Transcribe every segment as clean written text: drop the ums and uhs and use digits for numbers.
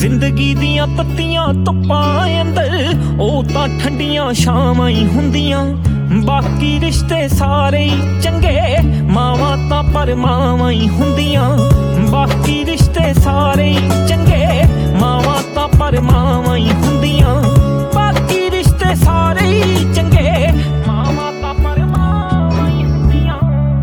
ਜ਼ਿੰਦਗੀ ਦੀਆਂ ਤੱਤੀਆਂ ਧੁੱਪਾਂ ਅੰਦਰ ਉਹ ਤਾਂ ਠੰਡੀਆਂ ਛਾਵਾਂ ਹੀ ਹੁੰਦੀਆਂ। ਬਾਕੀ ਰਿਸ਼ਤੇ ਸਾਰੇ ਹੀ ਚੰਗੇ, ਮਾਵਾਂ ਤਾਂ ਪਰ ਮਾਵਾਂ ਹੀ ਹੁੰਦੀਆਂ। ਬਾਕੀ ਰਿਸ਼ਤੇ ਸਾਰੇ ਹੀ ਚੰਗੇ, ਮਾਵਾਂ ਤਾਂ ਪਰ ਮਾਵਾਂ ਹੀ ਹੁੰਦੀਆਂ। ਬਾਕੀ ਰਿਸ਼ਤੇ ਸਾਰੇ ਹੀ ਚੰਗੇ, ਮਾਵਾਂ ਤਾਂ ਪਰ ਮਾਵਾਂ ਹੀ ਹੁੰਦੀਆਂ।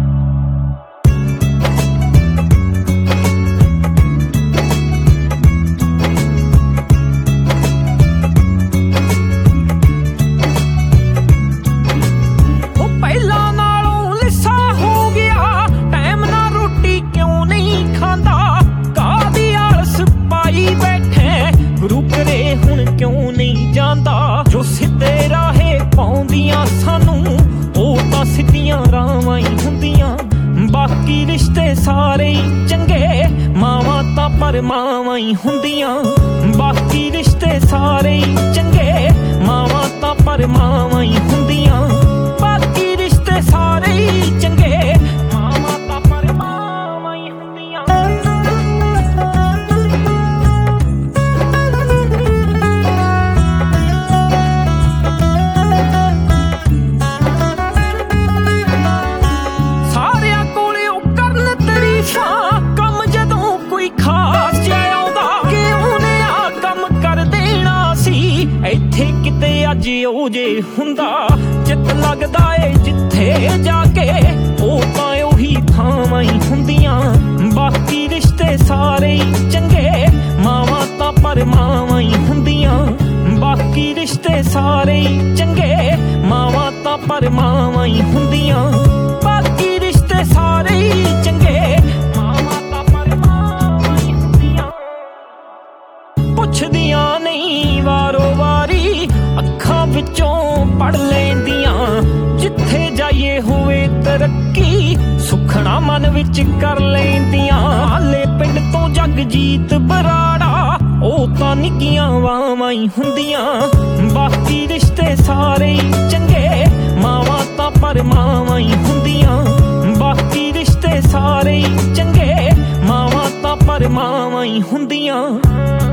ਉਹ ਪਹਿਲਾਂ ਨਾਲੋਂ ਲਿੱਸਾ ਹੋ ਗਿਆ, ਟਾਈਮ ਨਾਲ ਰੋਟੀ ਕਿਉਂ ਨਹੀਂ ਖਾਂਦਾ। ਕਾਹਦੀ ਆਲਸ ਪਾਈ ਬੈਠੇ, ਗੁਰੂ ਘਰੇ ਹੁਣ ਕਿਉਂ ਨਹੀਂ ਜਾਂਦਾ। ਜੋ ਸਿੱਧੇ ਰਾਹੇ ਪਾਉਂਦੀਆਂ ਸਾਨੂੰ, ਉਹ ਤਾਂ ਸਿੱਧੀਆਂ ਰਾਹਾਂ ਹੀ ਹੁੰਦੀਆਂ। ਬਾਕੀ ਰਿਸ਼ਤੇ ਸਾਰੇ ਹੀ ਚੰਗੇ, ਮਾਵਾਂ ਤਾਂ ਪਰ ਮਾਵਾਂ ਹੀ ਹੁੰਦੀਆਂ। ਬਾਕੀ ਰਿਸ਼ਤੇ ਸਾਰੇ ਹੀ ਚੰਗੇ, ਮਾਵਾਂ ਤਾਂ ਪਰ ਮਾਵਾਂ ਹੀ ਹੁੰਦੀਆਂ। ਬਾਕੀ ਰਿਸ਼ਤੇ ਸਾਰੇ ਹੀ ਚੰਗੇ, ਮਾਵਾਂ ਤਾਂ ਪਰ ਮਾਵਾਂ ਹੀ ਹੁੰਦੀਆਂ। ਸਾਰਿਆਂ ਕੋਲੇ ਉਹ ਕਰਨ ਤਾਰੀਫਾਂ, ਕੰਮ ਜਦੋਂ ਕੋਈ ਖਾਸ ਜਿਹਾ ਆਉਂਦਾ ਕਿ ਉਹਨੇ ਆ ਕੰਮ ਕਰ ਦੇਣਾ ਸੀ। ਇੱਥੇ ਕਿਤੇ ਅੱਜ ਉਹ ਜੇ ਹੁੰਦਾ, ਚਿੱਤ ਲੱਗਦਾ ਏ ਜਿੱਥੇ ਜਾ ਕੇ, ਉਹ ਤਾਂ ਉਹੀ ਥਾਵਾਂ ਹੀ ਹੁੰਦੀਆਂ। ਬਾਕੀ ਰਿਸ਼ਤੇ ਸਾਰੇ ਹੀ ਚੰਗੇ, ਮਾਵਾਂ ਤਾਂ ਪਰ ਮਾਵਾਂ ਹੀ ਹੁੰਦੀਆਂ। ਬਾਕੀ ਰਿਸ਼ਤੇ ਸਾਰੇ ਹੀ ਚੰਗੇ, ਮਾਵਾਂ ਤਾਂ ਪਰ ਮਾਵਾਂ ਹੀ ਹੁੰਦੀਆਂ। ਬਾਕੀ ਰਿਸ਼ਤੇ ਸਾਰੇ ਹੀ ਚੰਗੇ, ਮਾਵਾਂ ਤਾਂ ਪਰ ਮਾਵਾਂ ਹੀ ਹੁੰਦੀਆਂ। ਪੁੱਛਦੀਆਂ ਨਹੀਂ ਵਾਰੋ ਵਾਰੀ, ਅੱਖਾਂ ਵਿੱਚੋਂ ਪੜ ਲੈਂਦੀਆਂ। ਜਿੱਥੇ ਜਾਈਏ ਹੋਵੇ ਤਰੱਕੀ, ਸੁਖਣਾ ਮਨ ਵਿੱਚ ਕਰ ਲੈਂਦੀਆਂ। ਹਾਲੇ ਪਿੰਡ ਤੋਂ ਜਗਜੀਤ ਬਰਾੜਾ, ਉਹ ਤਾਂ ਨਿੱਕੀਆਂ ਵਾਵਾਂ ਹੀ ਹੁੰਦੀਆਂ। ਬਾਕੀ ਰਿਸ਼ਤੇ ਸਾਰੇ ਹੀ ਚੰਗੇ, ਮਾਵਾਂ ਤਾਂ ਪਰ ਮਾਵਾਂ ਹੀ ਹੁੰਦੀਆਂ। ਬਾਕੀ ਰਿਸ਼ਤੇ ਸਾਰੇ ਹੀ ਚੰਗੇ, ਮਾਵਾਂ ਤਾਂ ਪਰ ਮਾਵਾਂ ਹੀ ਹੁੰਦੀਆਂ।